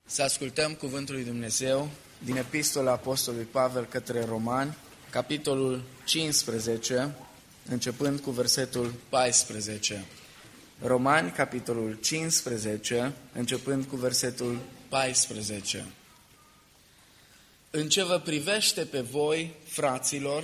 Să ascultăm cuvântul lui Dumnezeu din Epistola Apostolului Pavel către Romani, capitolul 15, începând cu versetul 14. Romani, capitolul 15, începând cu versetul 14. În ce vă privește pe voi, fraților,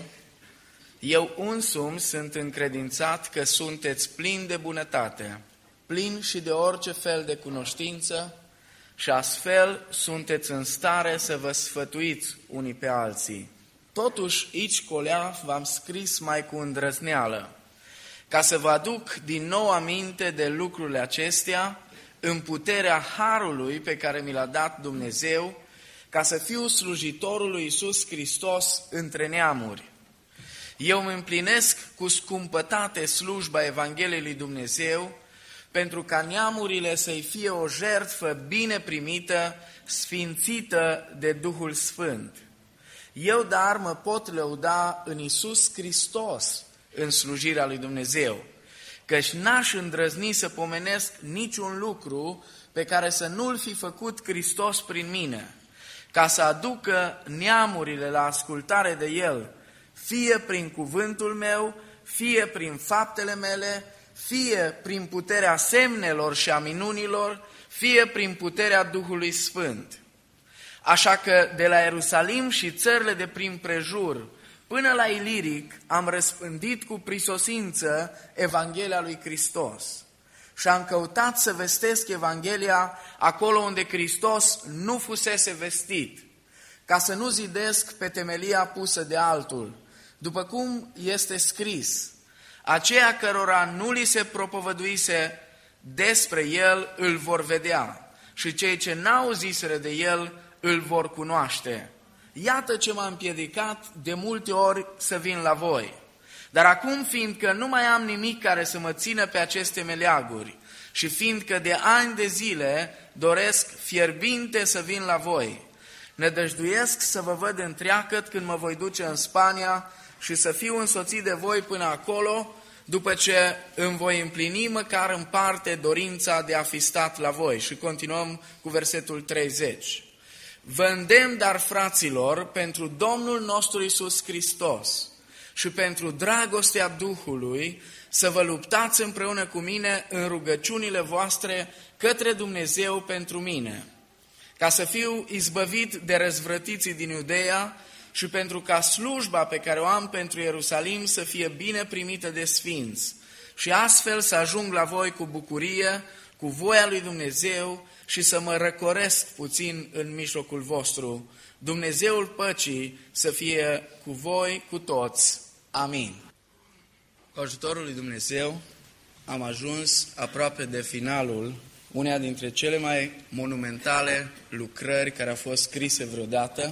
eu însumi sunt încredințat că sunteți plini de bunătate, plini și de orice fel de cunoștință, și astfel sunteți în stare să vă sfătuiți unii pe alții. Totuși, aici colea v-am scris mai cu îndrăzneală, ca să vă aduc din nou aminte de lucrurile acestea, în puterea harului pe care mi l-a dat Dumnezeu, ca să fiu slujitorul lui Iisus Hristos între neamuri. Eu îmi împlinesc cu scumpătate slujba Evangheliei lui Dumnezeu, pentru ca neamurile să-i fie o jertfă bine primită, sfințită de Duhul Sfânt. Eu, dar, mă pot lăuda în Iisus Hristos, în slujirea lui Dumnezeu, căci n-aș îndrăzni să pomenesc niciun lucru pe care să nu-l fi făcut Hristos prin mine, ca să aducă neamurile la ascultare de El, fie prin cuvântul meu, fie prin faptele mele, fie prin puterea semnelor și a minunilor, fie prin puterea Duhului Sfânt. Așa că de la Ierusalim și țările de prin prejur până la Iliric am răspândit cu prisosință Evanghelia lui Hristos și am căutat să vestesc Evanghelia acolo unde Hristos nu fusese vestit, ca să nu zidesc pe temelia pusă de altul, după cum este scris: aceia cărora nu li se propovăduise despre El îl vor vedea și cei ce n-auziseră de El îl vor cunoaște. Iată ce m-a împiedicat de multe ori să vin la voi. Dar acum, fiindcă nu mai am nimic care să mă țină pe aceste meleaguri și fiindcă de ani de zile doresc fierbinte să vin la voi, nădăjduiesc să vă văd întreagăt când mă voi duce în Spania și să fiu însoțit de voi până acolo, după ce îmi voi împlini măcar în parte dorința de a fi stat la voi. Și continuăm cu versetul 30. Vă îndemn, dar, fraților, pentru Domnul nostru Iisus Hristos și pentru dragostea Duhului, să vă luptați împreună cu mine în rugăciunile voastre către Dumnezeu pentru mine, ca să fiu izbăvit de răzvrătiții din Iudeea și pentru ca slujba pe care o am pentru Ierusalim să fie bine primită de sfinți și astfel să ajung la voi cu bucurie, cu voia lui Dumnezeu și să mă răcoresc puțin în mijlocul vostru. Dumnezeul păcii să fie cu voi, cu toți. Amin. Cu ajutorul lui Dumnezeu am ajuns aproape de finalul uneia dintre cele mai monumentale lucrări care au fost scrise vreodată,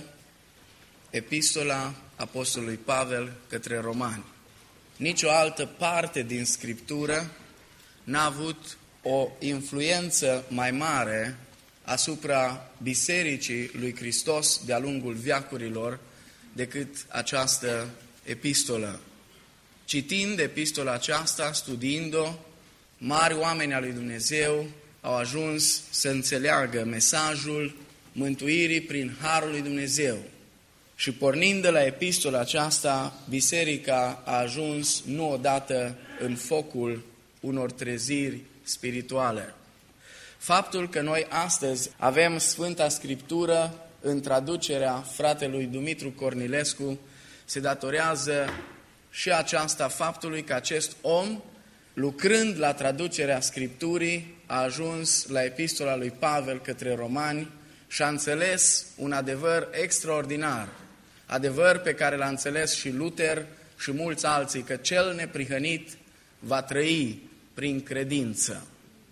Epistola Apostolului Pavel către Romani. Nici o altă parte din Scriptură n-a avut o influență mai mare asupra Bisericii lui Hristos de-a lungul veacurilor decât această epistolă. Citind epistola aceasta, studiind-o, mari oameni al lui Dumnezeu au ajuns să înțeleagă mesajul mântuirii prin harul lui Dumnezeu. Și pornind de la epistola aceasta, biserica a ajuns nu odată în focul unor treziri spirituale. Faptul că noi astăzi avem Sfânta Scriptură în traducerea fratelui Dumitru Cornilescu se datorează și aceasta faptului că acest om, lucrând la traducerea Scripturii, a ajuns la epistola lui Pavel către Romani și a înțeles un adevăr extraordinar, adevăr pe care l-a înțeles și Luther și mulți alții, că cel neprihănit va trăi prin credință.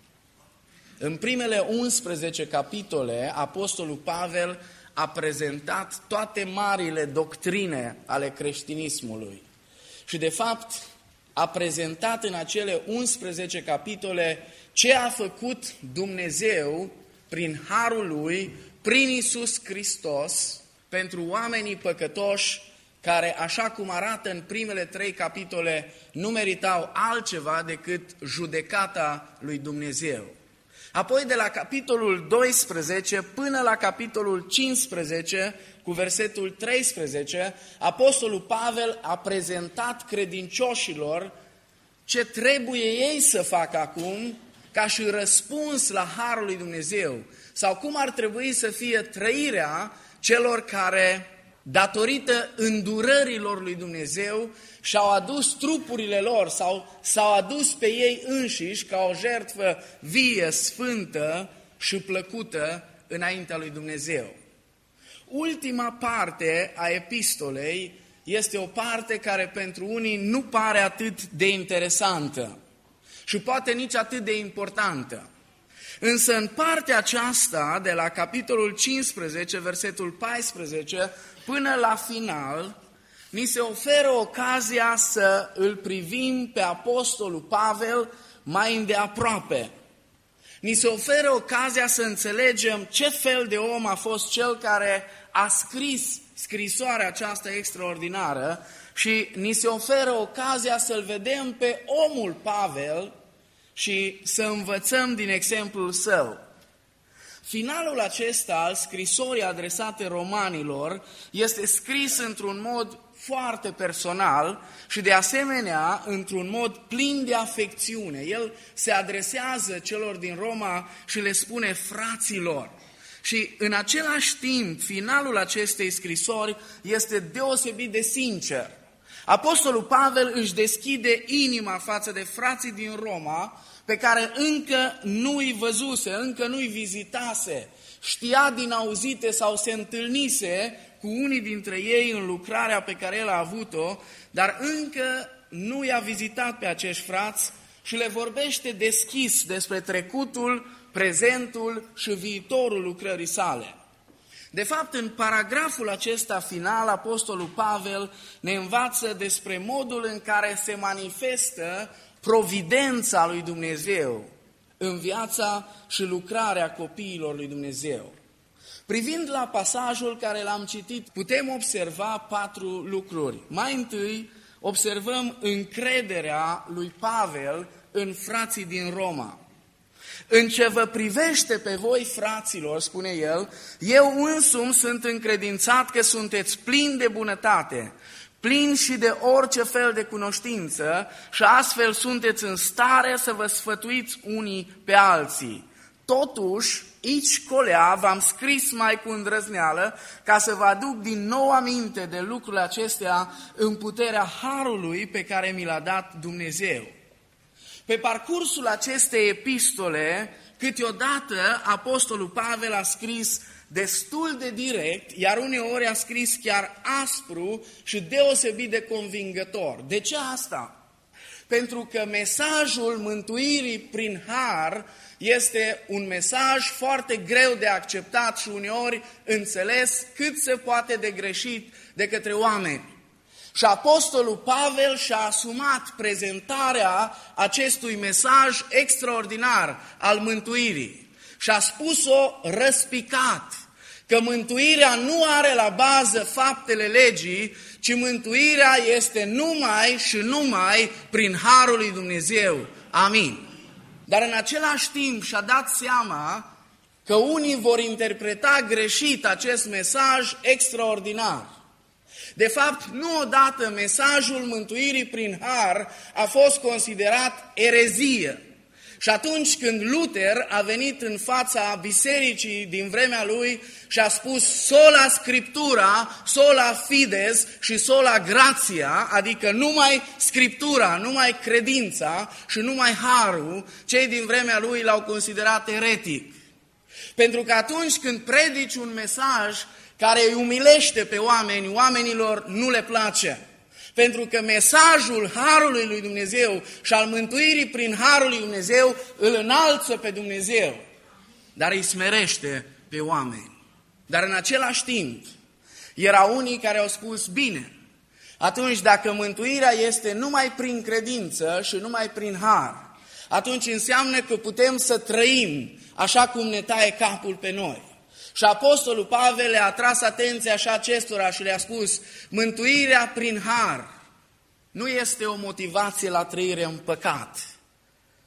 În primele 11 capitole, Apostolul Pavel a prezentat toate marile doctrine ale creștinismului și, de fapt, a prezentat în acele 11 capitole ce a făcut Dumnezeu prin harul Lui, prin Iisus Hristos, pentru oamenii păcătoși care, așa cum arată în primele 3 capitole, nu meritau altceva decât judecata lui Dumnezeu. Apoi de la capitolul 12 până la capitolul 15, cu versetul 13, Apostolul Pavel a prezentat credincioșilor ce trebuie ei să facă acum ca și răspuns la harul lui Dumnezeu, sau cum ar trebui să fie trăirea celor care, datorită îndurărilor lui Dumnezeu, și-au adus trupurile lor sau s-au adus pe ei înșiși ca o jertfă vie, sfântă și plăcută înaintea lui Dumnezeu. Ultima parte a epistolei este o parte care pentru unii nu pare atât de interesantă și poate nici atât de importantă. Însă în partea aceasta, de la capitolul 15, versetul 14, până la final, ni se oferă ocazia să îl privim pe Apostolul Pavel mai îndeaproape. Ni se oferă ocazia să înțelegem ce fel de om a fost cel care a scris scrisoarea aceasta extraordinară și ni se oferă ocazia să-l vedem pe omul Pavel și să învățăm din exemplul său. Finalul acesta al scrisorii adresate romanilor este scris într-un mod foarte personal și de asemenea într-un mod plin de afecțiune. El se adresează celor din Roma și le spune fraților. Și în același timp, finalul acestei scrisori este deosebit de sincer. Apostolul Pavel își deschide inima față de frații din Roma, pe care încă nu-i văzuse, încă nu-i vizitase, știa din auzite sau se întâlnise cu unii dintre ei în lucrarea pe care el a avut-o, dar încă nu i-a vizitat pe acești frați și le vorbește deschis despre trecutul, prezentul și viitorul lucrării sale. De fapt, în paragraful acesta final, Apostolul Pavel ne învață despre modul în care se manifestă providența lui Dumnezeu în viața și lucrarea copiilor lui Dumnezeu. Privind la pasajul care l-am citit, putem observa 4 lucruri. Mai întâi, observăm încrederea lui Pavel în frații din Roma. În ce vă privește pe voi, fraților, spune el, eu însumi sunt încredințat că sunteți plini de bunătate, plini și de orice fel de cunoștință și astfel sunteți în stare să vă sfătuiți unii pe alții. Totuși, aici colea v-am scris mai cu îndrăzneală ca să vă aduc din nou aminte de lucrurile acestea în puterea harului pe care mi l-a dat Dumnezeu. Pe parcursul acestei epistole, câteodată Apostolul Pavel a scris destul de direct, iar uneori a scris chiar aspru și deosebit de convingător. De ce asta? Pentru că mesajul mântuirii prin har este un mesaj foarte greu de acceptat și uneori înțeles cât se poate de greșit de către oameni. Și Apostolul Pavel și-a asumat prezentarea acestui mesaj extraordinar al mântuirii și a spus-o răspicat, că mântuirea nu are la bază faptele legii, ci mântuirea este numai și numai prin harul lui Dumnezeu. Amin. Dar în același timp și-a dat seama că unii vor interpreta greșit acest mesaj extraordinar. De fapt, nu odată mesajul mântuirii prin har a fost considerat erezie. Și atunci când Luther a venit în fața bisericii din vremea lui și a spus sola Scriptura, sola fides și sola gratia, adică numai Scriptura, numai credința și numai harul, cei din vremea lui l-au considerat eretic. Pentru că atunci când predici un mesaj care îi umilește pe oameni, oamenilor nu le place. Pentru că mesajul harului lui Dumnezeu și al mântuirii prin harul lui Dumnezeu îl înalță pe Dumnezeu, dar îi smerește pe oameni. Dar în același timp, erau unii care au spus, bine, atunci dacă mântuirea este numai prin credință și numai prin har, atunci înseamnă că putem să trăim așa cum ne taie capul pe noi. Și Apostolul Pavel le-a atras atenția și acestora și le-a spus, mântuirea prin har nu este o motivație la trăire în păcat,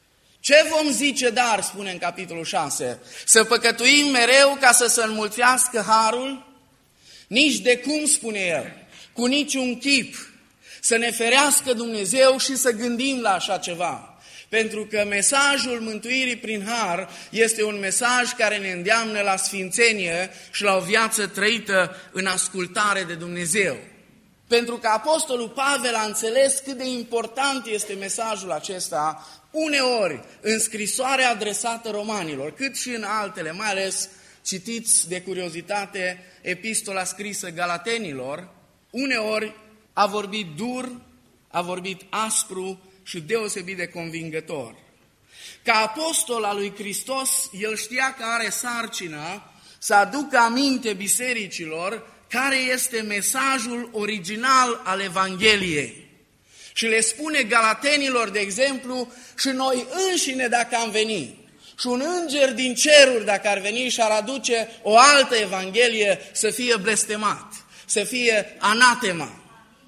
Ce vom zice dar, spune în capitolul 6? Să păcătuim mereu ca să se înmulțească harul? Nici de cum, spune el, cu niciun chip, să ne ferească Dumnezeu și să gândim la așa ceva. Pentru că mesajul mântuirii prin har este un mesaj care ne îndeamnă la sfințenie și la o viață trăită în ascultare de Dumnezeu. Pentru că Apostolul Pavel a înțeles cât de important este mesajul acesta, uneori în scrisoarea adresată romanilor, cât și în altele, mai ales citiți de curiozitate epistola scrisă Galatenilor, uneori a vorbit dur, a vorbit aspru și deosebit de convingător. Ca apostol al lui Hristos, el știa că are sarcina să aducă aminte bisericilor care este mesajul original al Evangheliei. Și le spune galatenilor, de exemplu, și noi înșine dacă am venit, și un înger din ceruri dacă ar veni și ar aduce o altă Evanghelie să fie blestemat, să fie anatema.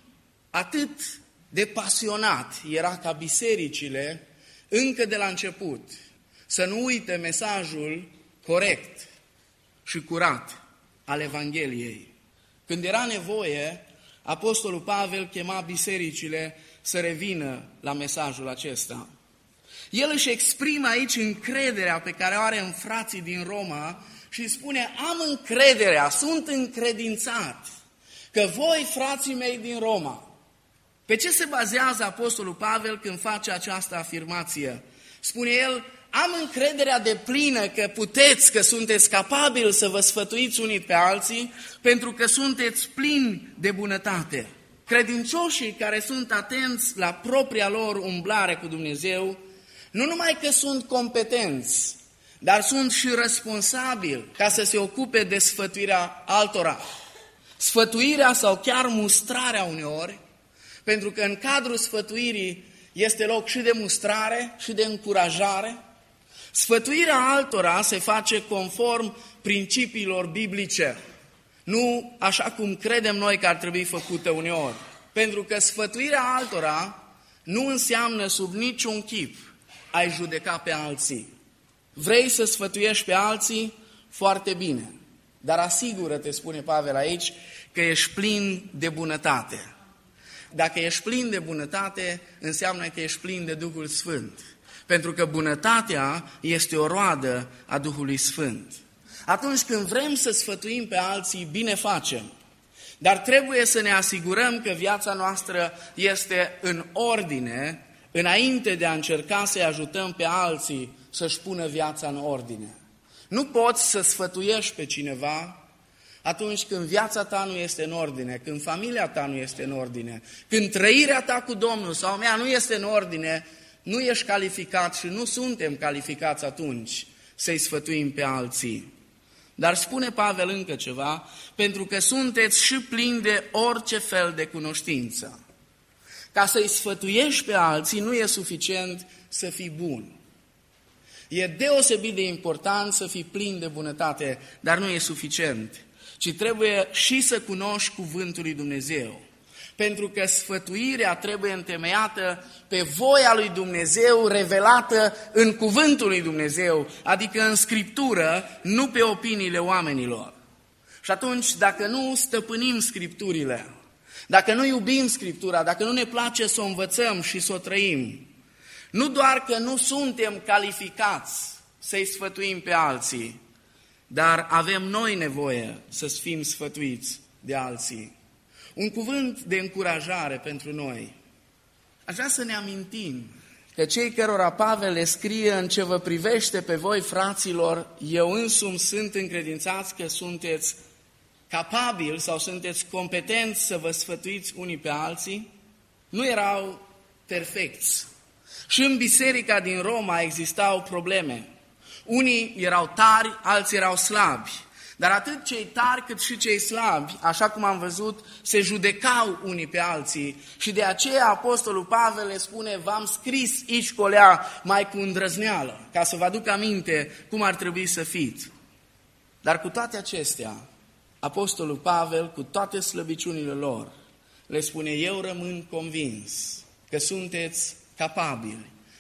Atât de pasionat era ca bisericile, încă de la început, să nu uite mesajul corect și curat al Evangheliei. Când era nevoie, Apostolul Pavel chema bisericile să revină la mesajul acesta. El își exprimă aici încrederea pe care o are în frații din Roma și spune, am încrederea, sunt încredințat că voi, frații mei din Roma. Pe ce se bazează Apostolul Pavel când face această afirmație? Spune el, am încrederea deplină că puteți, că sunteți capabili să vă sfătuiți unii pe alții, pentru că sunteți plini de bunătate. Credincioșii care sunt atenți la propria lor umblare cu Dumnezeu, nu numai că sunt competenți, dar sunt și responsabili ca să se ocupe de sfătuirea altora. Sfătuirea sau chiar mustrarea uneori, pentru că în cadrul sfătuirii este loc și de mustrare și de încurajare. Sfătuirea altora se face conform principiilor biblice, nu așa cum credem noi că ar trebui făcută uneori. Pentru că sfătuirea altora nu înseamnă sub niciun chip ai judeca pe alții. Vrei să sfătuiești pe alții? Foarte bine. Dar asigură-te, spune Pavel aici, că ești plin de bunătate. Dacă ești plin de bunătate, înseamnă că ești plin de Duhul Sfânt. Pentru că bunătatea este o roadă a Duhului Sfânt. Atunci când vrem să sfătuim pe alții, bine facem. Dar trebuie să ne asigurăm că viața noastră este în ordine, înainte de a încerca să-i ajutăm pe alții să-și pună viața în ordine. Nu poți să sfătuiești pe cineva atunci când viața ta nu este în ordine, când familia ta nu este în ordine, când trăirea ta cu Domnul sau mea nu este în ordine, nu ești calificat și nu suntem calificați atunci să-i sfătuim pe alții. Dar spune Pavel încă ceva, pentru că sunteți și plini de orice fel de cunoștință. Ca să-i sfătuiești pe alții nu e suficient să fii bun. E deosebit de important să fii plin de bunătate, dar nu e suficient, ci trebuie și să cunoști cuvântul lui Dumnezeu. Pentru că sfătuirea trebuie întemeiată pe voia lui Dumnezeu revelată în cuvântul lui Dumnezeu, adică în Scriptură, nu pe opiniile oamenilor. Și atunci, dacă nu stăpânim Scripturile, dacă nu iubim Scriptura, dacă nu ne place să o învățăm și să o trăim, nu doar că nu suntem calificați să-i sfătuim pe alții, dar avem noi nevoie să fim sfătuiți de alții. Un cuvânt de încurajare pentru noi. Aș vrea să ne amintim că cei cărora Pavel le scrie în ce vă privește pe voi, fraților, eu însumi sunt încredințați că sunteți capabili sau sunteți competenți să vă sfătuiți unii pe alții, nu erau perfecți. Și în biserica din Roma existau probleme. Unii erau tari, alții erau slabi. Dar atât cei tari cât și cei slabi, așa cum am văzut, se judecau unii pe alții. Și de aceea Apostolul Pavel le spune, v-am scris aici colea mai cu îndrăzneală, ca să vă aduc aminte cum ar trebui să fiți. Dar cu toate acestea, Apostolul Pavel, cu toate slăbiciunile lor, le spune, eu rămân convins că sunteți capabili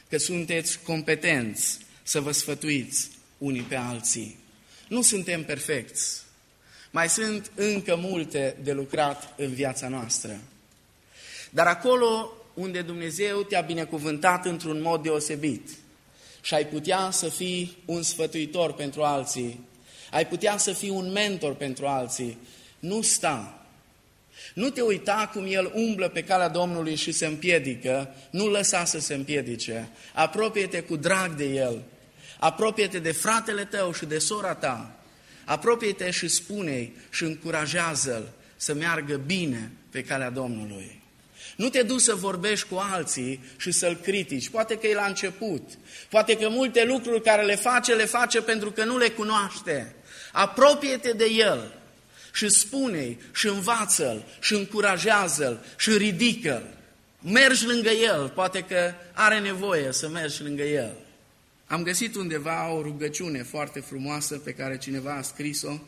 că sunteți competenți să vă sfătuiți unii pe alții. Nu suntem perfecți. Mai sunt încă multe de lucrat în viața noastră. Dar acolo unde Dumnezeu te-a binecuvântat într-un mod deosebit și ai putea să fii un sfătuitor pentru alții, ai putea să fii un mentor pentru alții, nu sta. Nu te uita cum el umblă pe calea Domnului și se împiedică, nu lăsa să se împiedice. Apropie-te cu drag de el, apropie-te de fratele tău și de sora ta, apropie-te și spune-i și încurajează-l să meargă bine pe calea Domnului. Nu te duci să vorbești cu alții și să-l critici. Poate că e la început. Poate că multe lucruri care le face pentru că nu le cunoaște. Apropie-te de el și spune-i și învață-l și încurajează-l și ridică-l. Mergi lângă el, poate că are nevoie să mergi lângă el. Am găsit undeva o rugăciune foarte frumoasă pe care cineva a scris-o,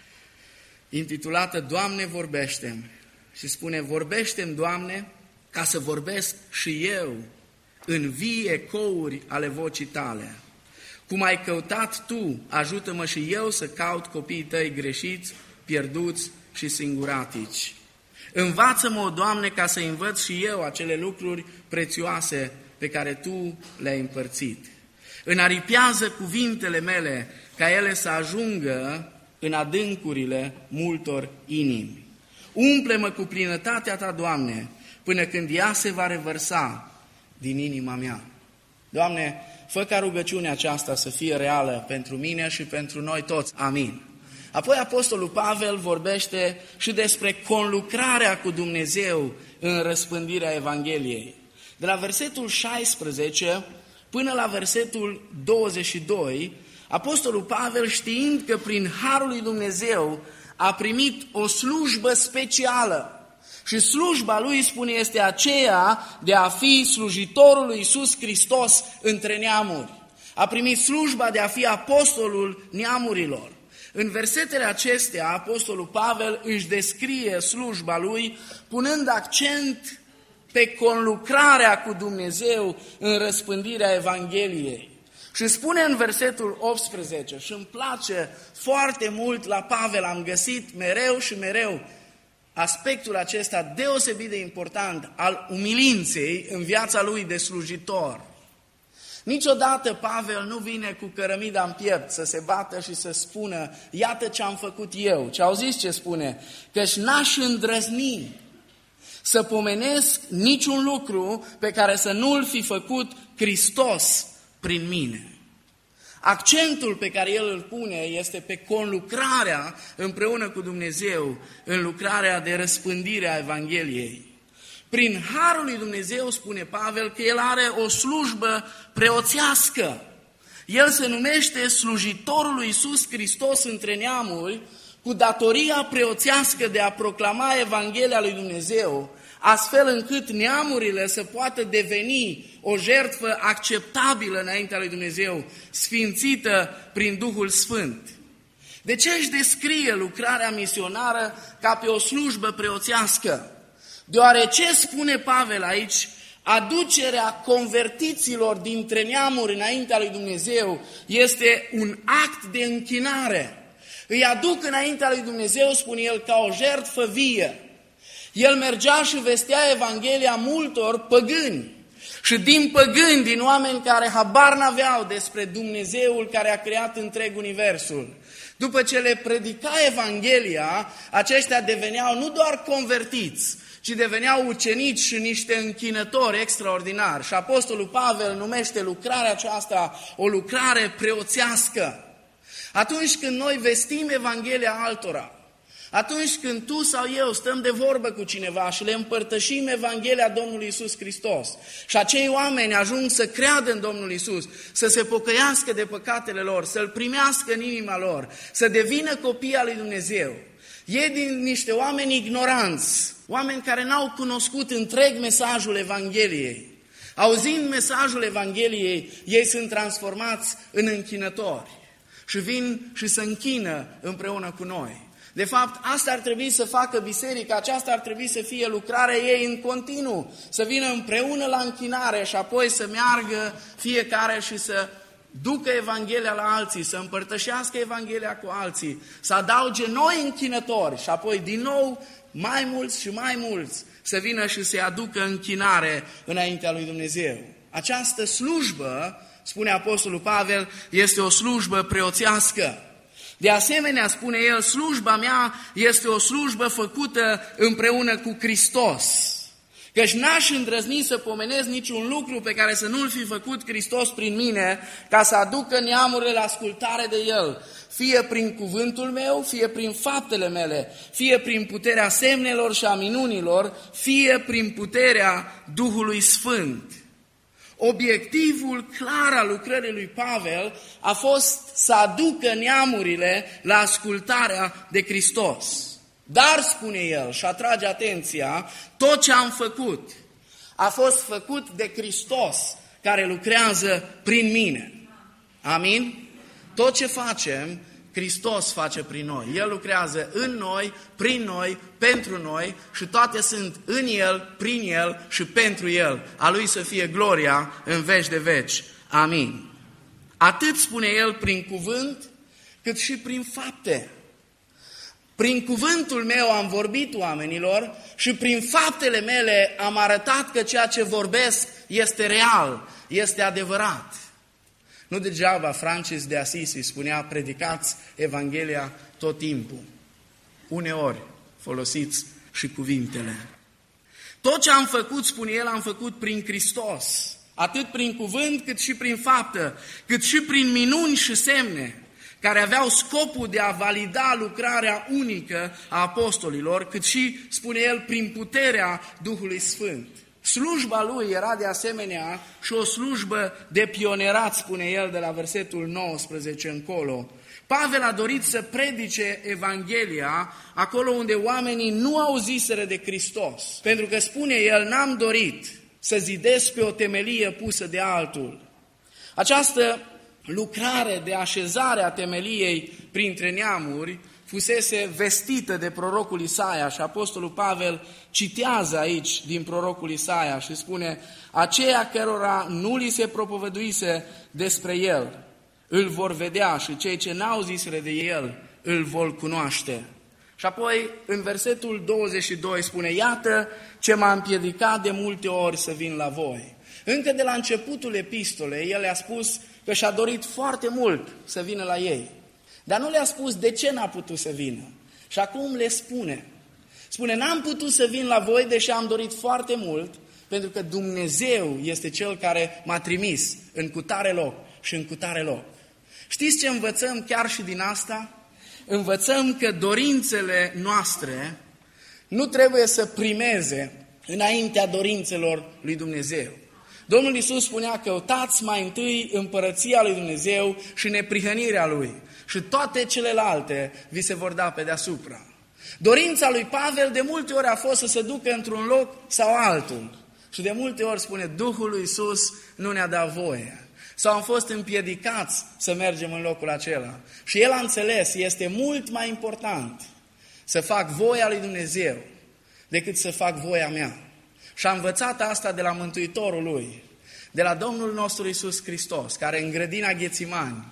intitulată Doamne, vorbește-mi. Și spune, vorbește-mi, Doamne, ca să vorbesc și eu în vii ecouri ale vocii tale. Cum ai căutat tu, ajută-mă și eu să caut copiii tăi greșiți, pierduți și singuratici. Învață-mă, Doamne, ca să învăț și eu acele lucruri prețioase pe care tu le-ai împărțit. Înaripează cuvintele mele ca ele să ajungă în adâncurile multor inimi. Umple-mă cu plinătatea ta, Doamne, până când ea se va revărsa din inima mea. Doamne, fă ca rugăciunea aceasta să fie reală pentru mine și pentru noi toți. Amin. Apoi Apostolul Pavel vorbește și despre conlucrarea cu Dumnezeu în răspândirea Evangheliei. De la versetul 16 până la versetul 22, Apostolul Pavel, știind că prin harul lui Dumnezeu a primit o slujbă specială, și slujba lui, spune, este aceea de a fi slujitorul lui Iisus Hristos între neamuri. A primit slujba de a fi apostolul neamurilor. În versetele acestea, Apostolul Pavel își descrie slujba lui, punând accent pe conlucrarea cu Dumnezeu în răspândirea Evangheliei. Și spune în versetul 18, și îmi place foarte mult la Pavel, am găsit mereu și mereu aspectul acesta deosebit de important al umilinței în viața lui de slujitor. Niciodată Pavel nu vine cu cărămida în piept să se bată și să spună, iată ce am făcut eu. Ce auziți ce spune? Căci n-aș îndrăzni să pomenesc niciun lucru pe care să nu-l fi făcut Hristos prin mine. Accentul pe care el îl pune este pe conlucrarea împreună cu Dumnezeu în lucrarea de răspândire a Evangheliei. Prin harul lui Dumnezeu, spune Pavel, că el are o slujbă preoțească. El se numește slujitorul lui Iisus Hristos între neamuri, cu datoria preoțească de a proclama Evanghelia lui Dumnezeu, astfel încât neamurile să poată deveni o jertfă acceptabilă înaintea lui Dumnezeu, sfințită prin Duhul Sfânt. De ce își descrie lucrarea misionară ca pe o slujbă preoțească? Deoarece, spune Pavel aici, aducerea convertiților dintre neamuri înaintea lui Dumnezeu este un act de închinare. Îi aduc înaintea lui Dumnezeu, spune el, ca o jertfă vie. El mergea și vestea Evanghelia multor păgâni. Și din păgâni, din oameni care habar n-aveau despre Dumnezeul care a creat întreg universul. După ce le predica Evanghelia, aceștia deveneau nu doar convertiți, ci deveneau ucenici și niște închinători extraordinari. Și Apostolul Pavel numește lucrarea aceasta o lucrare preoțească. Atunci când noi vestim Evanghelia altora, atunci când tu sau eu stăm de vorbă cu cineva și le împărtășim Evanghelia Domnului Iisus Hristos și acei oameni ajung să creadă în Domnul Iisus, să se pocăiască de păcatele lor, să-L primească în inima lor, să devină copii al lui Dumnezeu, ei din niște oameni ignoranți, oameni care n-au cunoscut întreg mesajul Evangheliei. Auzind mesajul Evangheliei, ei sunt transformați în închinători. și vin și se închină împreună cu noi. De fapt, asta ar trebui să facă biserica, aceasta ar trebui să fie lucrarea ei în continuu, să vină împreună la închinare și apoi să meargă fiecare și să ducă Evanghelia la alții, să împărtășească Evanghelia cu alții, să adauge noi închinători și apoi din nou mai mulți și mai mulți să vină și să-i aducă închinare înaintea lui Dumnezeu. Această slujbă, spune Apostolul Pavel, este o slujbă preoțească. De asemenea, spune el, slujba mea este o slujbă făcută împreună cu Hristos. Căci n-aș îndrăzni să pomenesc niciun lucru pe care să nu-l fi făcut Hristos prin mine, ca să aducă neamurile la ascultare de El, fie prin cuvântul meu, fie prin faptele mele, fie prin puterea semnelor și a minunilor, fie prin puterea Duhului Sfânt. Obiectivul clar al lucrării lui Pavel a fost să aducă neamurile la ascultarea de Hristos. Dar, spune el și atrage atenția, tot ce am făcut a fost făcut de Hristos care lucrează prin mine. Amin? Tot ce facem, Hristos face prin noi. El lucrează în noi, prin noi, pentru noi și toate sunt în El, prin El și pentru El. A Lui să fie gloria în veci de veci. Amin. Atât spune El prin cuvânt, cât și prin fapte. Prin cuvântul meu am vorbit oamenilor și prin faptele mele am arătat că ceea ce vorbesc este real, este adevărat. Nu degeaba Francis de Assisi spunea, predicați Evanghelia tot timpul. Uneori folosiți și cuvintele. Tot ce am făcut, spune el, am făcut prin Hristos. Atât prin cuvânt, cât și prin faptă, cât și prin minuni și semne, care aveau scopul de a valida lucrarea unică a apostolilor, cât și, spune el, prin puterea Duhului Sfânt. Slujba lui era de asemenea și o slujbă de pionerat, spune el de la versetul 19 încolo. Pavel a dorit să predice Evanghelia acolo unde oamenii nu auziseră de Hristos. Pentru că, spune el, n-am dorit să zidesc pe o temelie pusă de altul. Această lucrare de așezare a temeliei printre neamuri fusese vestită de prorocul Isaia și Apostolul Pavel citează aici din prorocul Isaia și spune: aceia cărora nu li se propovăduise despre el, îl vor vedea și cei ce n-au zisere de el, îl vor cunoaște. Și apoi în versetul 22 spune: iată ce m-a împiedicat de multe ori să vin la voi. Încă de la începutul epistolei, el le-a spus că și-a dorit foarte mult să vină la ei. Dar nu le-a spus de ce n-a putut să vină. Și acum le spune. Spune, n-am putut să vin la voi, deși am dorit foarte mult, pentru că Dumnezeu este Cel care m-a trimis în cutare loc și în cutare loc. Știți ce învățăm chiar și din asta? Învățăm că dorințele noastre nu trebuie să primeze înaintea dorințelor lui Dumnezeu. Domnul Iisus spunea, căutați mai întâi împărăția lui Dumnezeu și neprihănirea Lui. Și toate celelalte vi se vor da pe deasupra. Dorința lui Pavel de multe ori a fost să se ducă într-un loc sau altul. Și de multe ori spune, Duhul lui Iisus nu ne-a dat voie. Sau am fost împiedicați să mergem în locul acela. Și el a înțeles, este mult mai important să fac voia lui Dumnezeu decât să fac voia mea. Și a învățat asta de la Mântuitorul lui, de la Domnul nostru Iisus Hristos, care în grădina Ghețimani,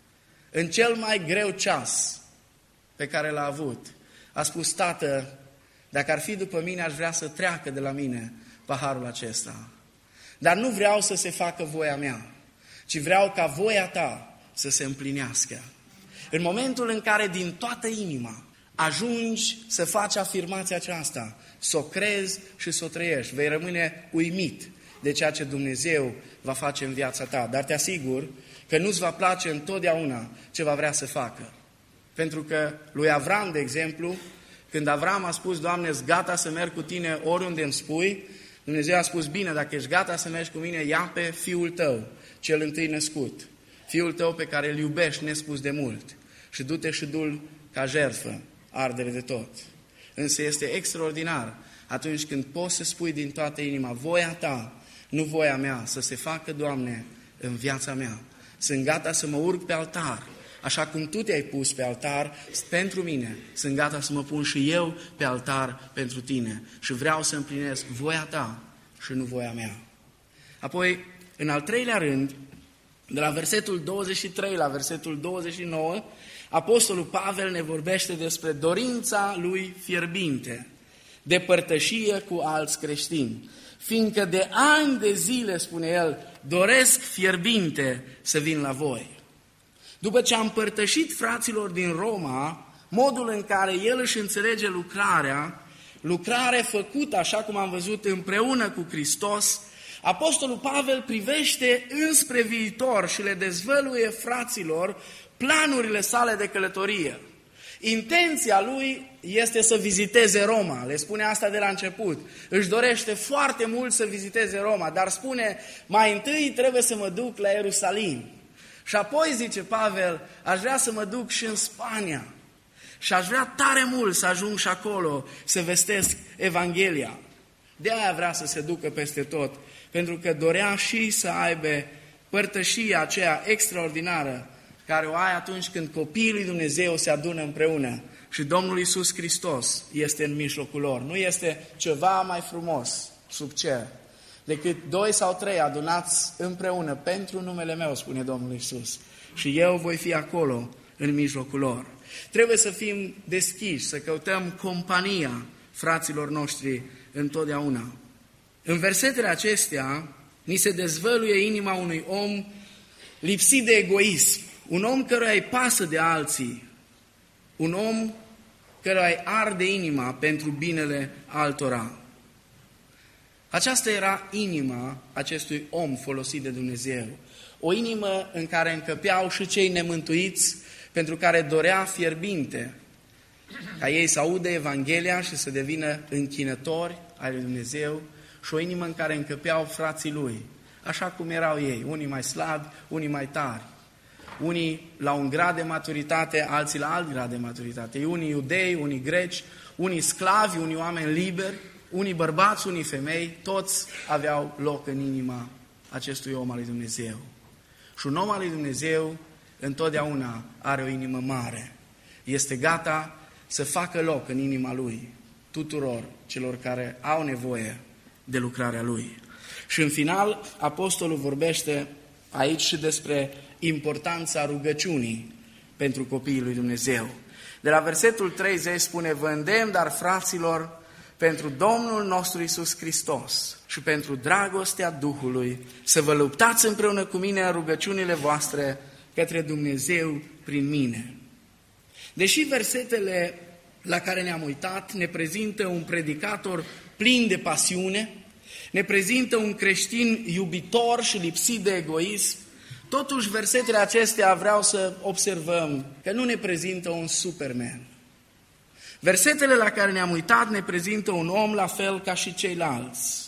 în cel mai greu ceas pe care l-a avut, a spus, Tată, dacă ar fi după mine, aș vrea să treacă de la mine paharul acesta. Dar nu vreau să se facă voia mea, ci vreau ca voia ta să se împlinească. În momentul în care din toată inima ajungi să faci afirmația aceasta, să o crezi și să o trăiești, vei rămâne uimit de ceea ce Dumnezeu va face în viața ta. Dar te asigur că nu-ți va place întotdeauna ce va vrea să facă. Pentru că lui Avram, de exemplu, când Avram a spus, Doamne-s gata să merg cu tine oriunde îmi spui, Dumnezeu a spus, bine, dacă ești gata să mergi cu mine, ia pe fiul tău, cel întâi născut, fiul tău pe care îl iubești nespus de mult și du-te și du-l ca jertfă, ardere de tot. Însă este extraordinar atunci când poți să spui din toată inima, voia ta, nu voia mea, să se facă, Doamne, în viața mea. Sunt gata să mă urc pe altar Așa cum tu te-ai pus pe altar pentru mine, sunt gata să mă pun și eu pe altar pentru tine și vreau să împlinesc voia ta și nu voia mea. Apoi, în al treilea rând, de la versetul 23 la versetul 29, Apostolul Pavel ne vorbește despre dorința lui fierbinte de părtășie cu alți creștini. Fiindcă de ani de zile, spune el, doresc fierbinte să vin la voi. După ce am părtășit fraților din Roma modul în care el își înțelege lucrare făcută, așa cum am văzut, împreună cu Hristos, Apostolul Pavel privește înspre viitor și le dezvăluie fraților planurile sale de călătorie. Intenția lui este să viziteze Roma, le spune asta de la început. Își dorește foarte mult să viziteze Roma, dar spune, mai întâi trebuie să mă duc la Ierusalim. Și apoi, zice Pavel, aș vrea să mă duc și în Spania. Și aș vrea tare mult să ajung și acolo, să vestesc Evanghelia. De aia vrea să se ducă peste tot, pentru că dorea și să aibă părtășia aceea extraordinară care o ai atunci când copiii lui Dumnezeu se adună împreună și Domnul Iisus Hristos este în mijlocul lor. Nu este ceva mai frumos sub cer decât 2 sau 3 adunați împreună pentru numele meu, spune Domnul Iisus. Și eu voi fi acolo în mijlocul lor. Trebuie să fim deschiși, să căutăm compania fraților noștri întotdeauna. În versetele acestea ni se dezvăluie inima unui om lipsit de egoism, un om căruia îi pasă de alții, un om căruia îi arde inima pentru binele altora. Aceasta era inima acestui om folosit de Dumnezeu, o inimă în care încăpeau și cei nemântuiți, pentru care dorea fierbinte ca ei să audă Evanghelia și să devină închinători ai lui Dumnezeu, și o inimă în care încăpeau frații lui, așa cum erau ei, unii mai slabi, unii mai tari, unii la un grad de maturitate, alții la alt grad de maturitate, unii iudei, unii greci, unii sclavi, unii oameni liberi, unii bărbați, unii femei, toți aveau loc în inima acestui om al lui Dumnezeu. Și un om al lui Dumnezeu întotdeauna are o inimă mare. Este gata să facă loc în inima lui tuturor celor care au nevoie de lucrarea lui. Și în final, apostolul vorbește aici și despre importanța rugăciunii pentru copiii lui Dumnezeu. De la versetul 30 spune, vă îndemn, dar fraților, pentru Domnul nostru Iisus Hristos și pentru dragostea Duhului, să vă luptați împreună cu mine în rugăciunile voastre către Dumnezeu prin mine. Deși versetele la care ne-am uitat ne prezintă un predicator plin de pasiune, ne prezintă un creștin iubitor și lipsit de egoism, totuși versetele acestea vreau să observăm că nu ne prezintă un Superman. Versetele la care ne-am uitat ne prezintă un om la fel ca și ceilalți.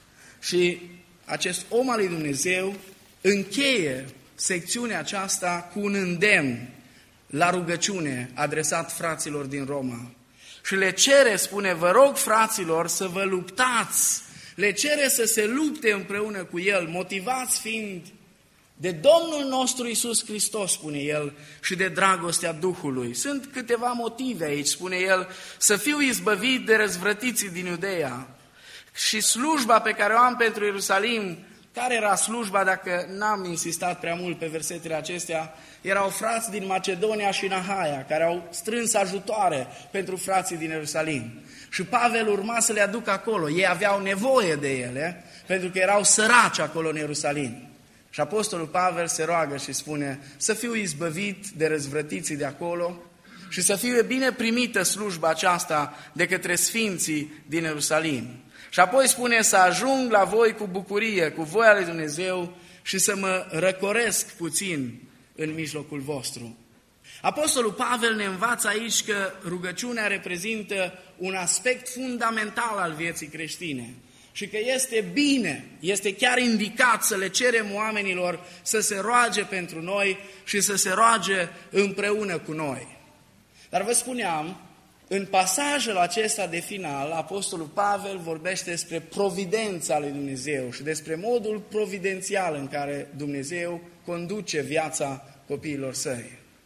Și acest om al lui Dumnezeu încheie secțiunea aceasta cu un îndemn la rugăciune adresat fraților din Roma. Și le cere, spune, vă rog fraților să vă luptați, le cere să se lupte împreună cu el, motivați fiind de Domnul nostru Iisus Hristos, spune el, și de dragostea Duhului. Sunt câteva motive aici, spune el, să fiu izbăvit de răzvrătiții din Iudeea. Și slujba pe care o am pentru Ierusalim, care era slujba, dacă n-am insistat prea mult pe versetele acestea, erau frați din Macedonia și Nahaia, care au strâns ajutoare pentru frații din Ierusalim. Și Pavel urma să le aducă acolo, ei aveau nevoie de ele, pentru că erau săraci acolo în Ierusalim. Și apostolul Pavel se roagă și spune să fiu izbăvit de răzvrătiții de acolo și să fie bine primită slujba aceasta de către sfinții din Ierusalim. Și apoi spune să ajung la voi cu bucurie, cu voia lui Dumnezeu și să mă răcoresc puțin în mijlocul vostru. Apostolul Pavel ne învață aici că rugăciunea reprezintă un aspect fundamental al vieții creștine. Și că este bine, este chiar indicat să le cerem oamenilor să se roage pentru noi și să se roage împreună cu noi. Dar vă spuneam, în pasajul acesta de final, apostolul Pavel vorbește despre providența lui Dumnezeu și despre modul providențial în care Dumnezeu conduce viața copiilor săi.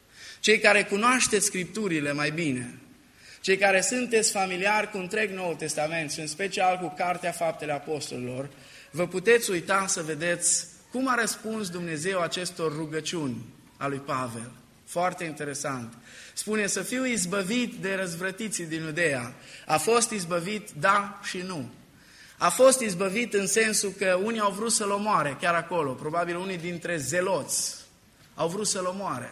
cei care cunoașteți Scripturile mai bine, cei care sunteți familiari cu întreg Noul Testament și în special cu Cartea Faptele Apostolilor, vă puteți uita să vedeți cum a răspuns Dumnezeu acestor rugăciuni a lui Pavel. Foarte interesant. Spune să fiu izbăvit de răzvrătiții din Iudeea. A fost izbăvit, da și nu. A fost izbăvit în sensul că unii au vrut să-l omoare chiar acolo. Probabil unii dintre zeloți au vrut să-l omoare.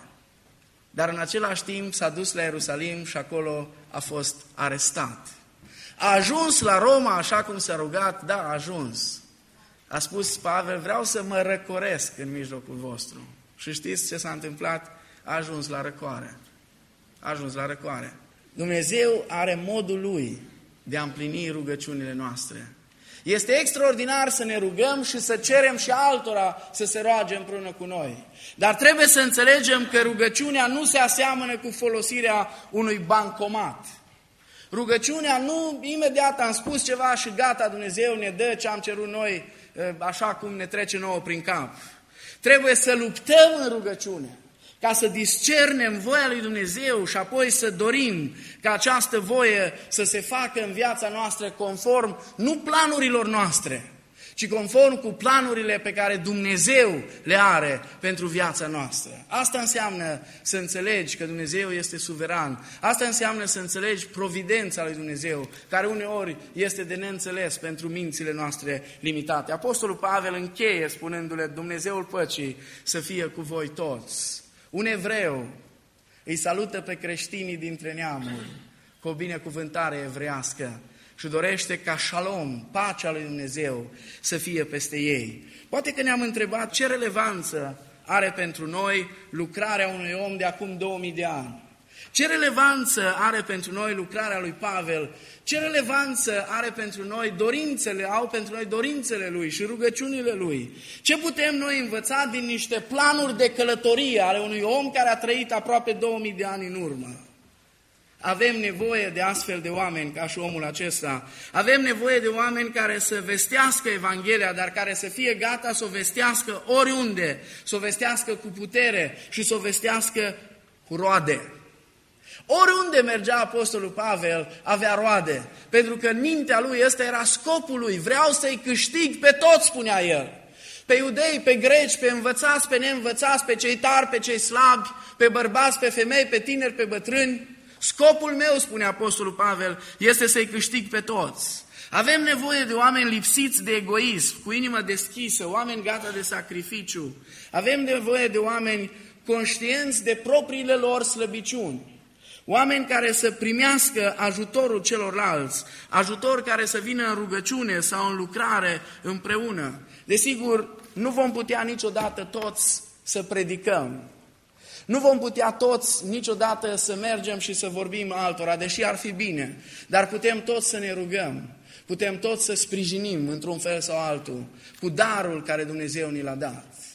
Dar în același timp s-a dus la Ierusalim și acolo a fost arestat. A ajuns la Roma așa cum s-a rugat, da, a ajuns. A spus Pavel, vreau să mă răcoresc în mijlocul vostru. Și știți ce s-a întâmplat? A ajuns la răcoare. A ajuns la răcoare. Dumnezeu are modul Lui de a împlini rugăciunile noastre. Este extraordinar să ne rugăm și să cerem și altora să se roage împreună cu noi. Dar trebuie să înțelegem că rugăciunea nu se aseamănă cu folosirea unui bancomat. Rugăciunea nu, imediat am spus ceva și gata, Dumnezeu ne dă ce am cerut noi, așa cum ne trece nouă prin cap. Trebuie să luptăm în rugăciune, ca să discernem voia lui Dumnezeu și apoi să dorim ca această voie să se facă în viața noastră conform, nu planurilor noastre, ci conform cu planurile pe care Dumnezeu le are pentru viața noastră. Asta înseamnă să înțelegi că Dumnezeu este suveran. Asta înseamnă să înțelegi providența lui Dumnezeu, care uneori este de neînțeles pentru mințile noastre limitate. Apostolul Pavel încheie spunându-le, Dumnezeul păcii să fie cu voi toți. Un evreu îi salută pe creștinii dintre neamuri cu o binecuvântare evreiască și dorește ca șalom, pacea lui Dumnezeu, să fie peste ei. Poate că ne-am întrebat ce relevanță are pentru noi lucrarea unui om de acum 2000 de ani. Ce relevanță are pentru noi lucrarea lui Pavel? Ce relevanță are pentru noi au pentru noi dorințele lui și rugăciunile lui? Ce putem noi învăța din niște planuri de călătorie ale unui om care a trăit aproape 2000 de ani în urmă? Avem nevoie de astfel de oameni ca și omul acesta. Avem nevoie de oameni care să vestească Evanghelia, dar care să fie gata să o vestească oriunde, să o vestească cu putere și să o vestească cu roade. Oriunde mergea Apostolul Pavel, avea roade, pentru că în mintea lui ăsta era scopul lui. Vreau să-i câștig pe toți, spunea el. Pe iudei, pe greci, pe învățați, pe neînvățați, pe cei tari, pe cei slabi, pe bărbați, pe femei, pe tineri, pe bătrâni. Scopul meu, spune Apostolul Pavel, este să-i câștig pe toți. Avem nevoie de oameni lipsiți de egoism, cu inimă deschisă, oameni gata de sacrificiu. Avem nevoie de oameni conștienți de propriile lor slăbiciuni. Oameni care să primească ajutorul celorlalți, ajutor care să vină în rugăciune sau în lucrare împreună. Desigur, nu vom putea niciodată toți să predicăm. Nu vom putea toți niciodată să mergem și să vorbim altora, deși ar fi bine, dar putem toți să ne rugăm, putem toți să sprijinim într-un fel sau altul cu darul care Dumnezeu ni l-a dat.